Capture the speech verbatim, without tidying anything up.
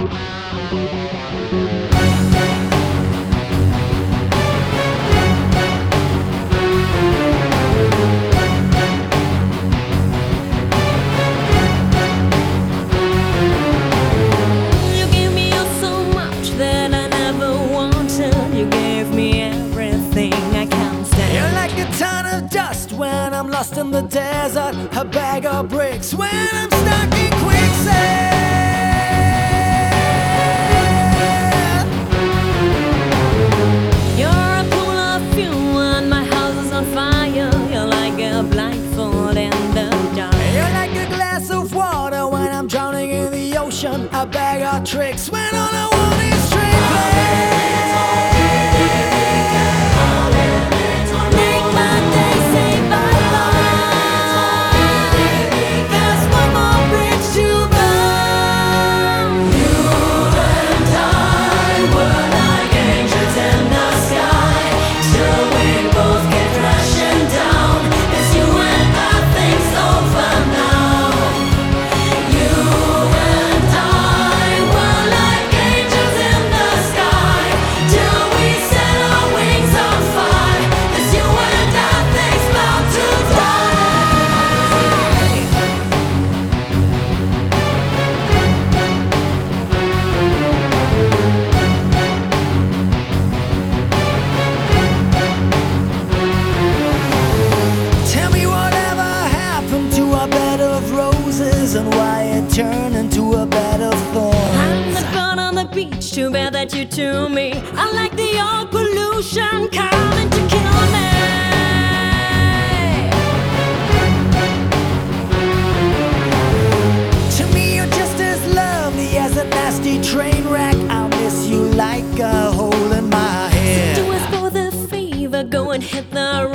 You gave me all so much that I never wanted. You gave me everything I can't stand. You're like a ton of dust when I'm lost in the desert, a bag of bricks when I'm stuck in quicksand. You're a pool of fuel and my house is on fire. You're like a blindfold in the dark. You're like a glass of water when I'm drowning in the ocean, a bag of tricks when all I want is straight play. Make my day say bye-bye. There's one more bridge to burn. You and I were like angels in the sky, till we both get crashing down. It's you and nothing's over now. You and I were like angels in the sky, till we set our wings on fire. It's you and nothing's bound to die. Tell me whatever happened to our bed of roses and why it turned into a bed of thorns. I'm the bird on the beach, too bad that you to me. I like the old pollution coming to kill me. To me you're just as lovely as a nasty train wreck. I'll miss you like a hole in my head. Do us both a favor, go and hit the